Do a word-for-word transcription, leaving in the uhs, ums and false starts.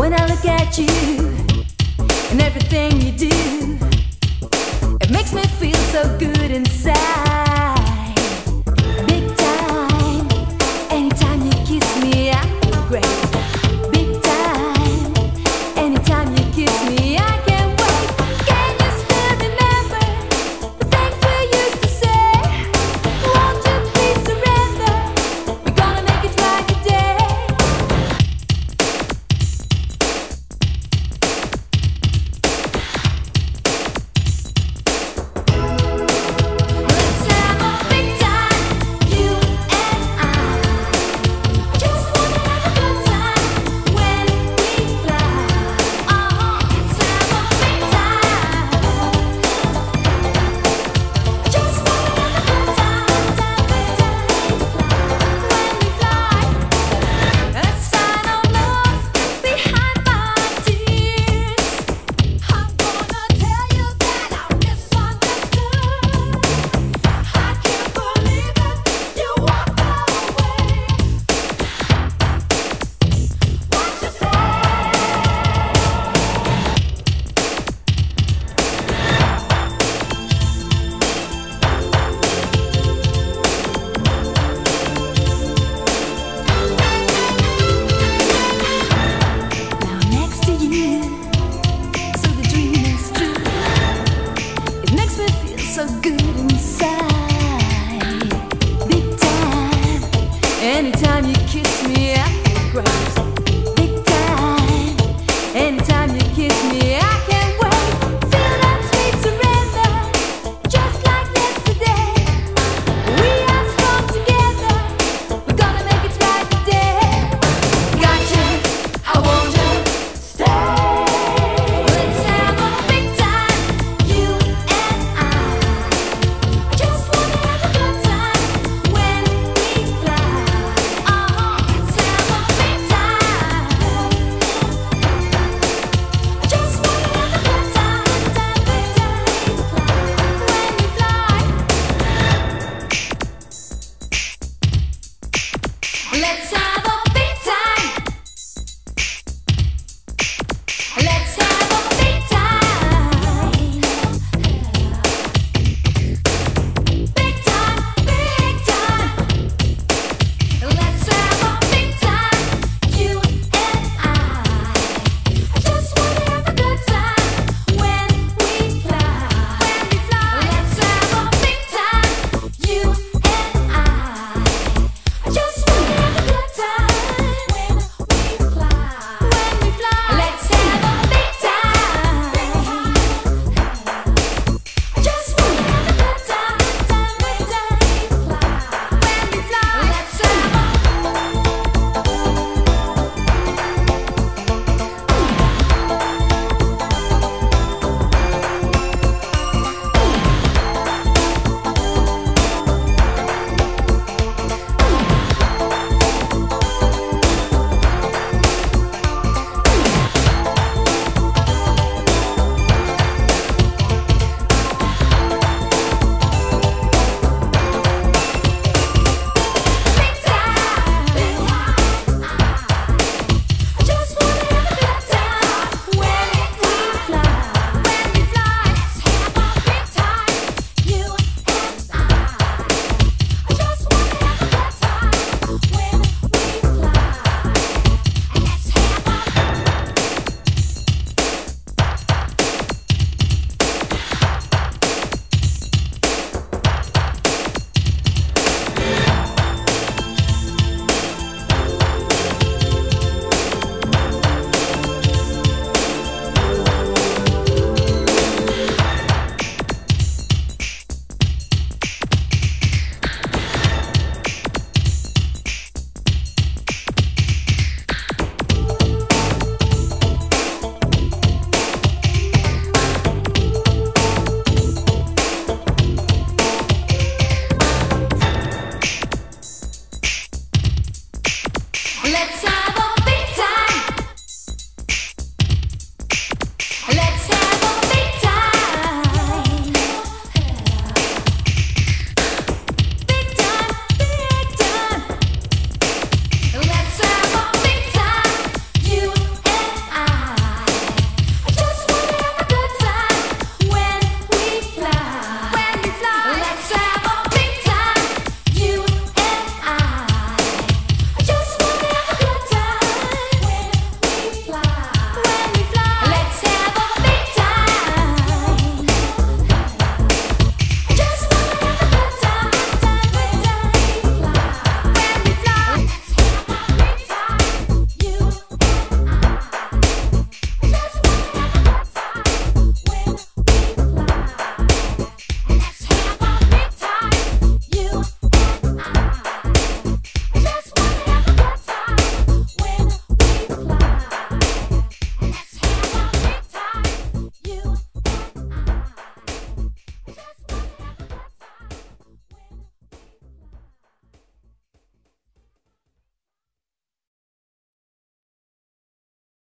When I look at you and everything you do, it makes me feel so good inside. Big time, anytime you kiss me, I feel great. Big time, anytime you kiss me, I can't wait. Can you still remember the things we used to say? Won't you please surrender? We're gonna make it right today. So good inside. Big time, anytime you kiss me, I feel great. Big time, anytime you kiss me, I can't wait. Feel that sweet surrender, just like yesterday. We are strong together, we're gonna make it right today. Got you, I want you, stay. Let's have a big time, you and I. Just wanna have a good time when we fly. Oh, let's have a big time. Just wanna have a good time, time, big time when we fly. Let's have a big time. Let's have a big time. Big time, big time. Let's have a big time, you and I. I just wanna have a good time when we fly. When we fly. Let's have a big time, you and I. I just wanna have a good time when we fly. When we fly. Let's have a big time. I just wanna have a good time, time, big time when we fly. When we fly. Let's have a Let's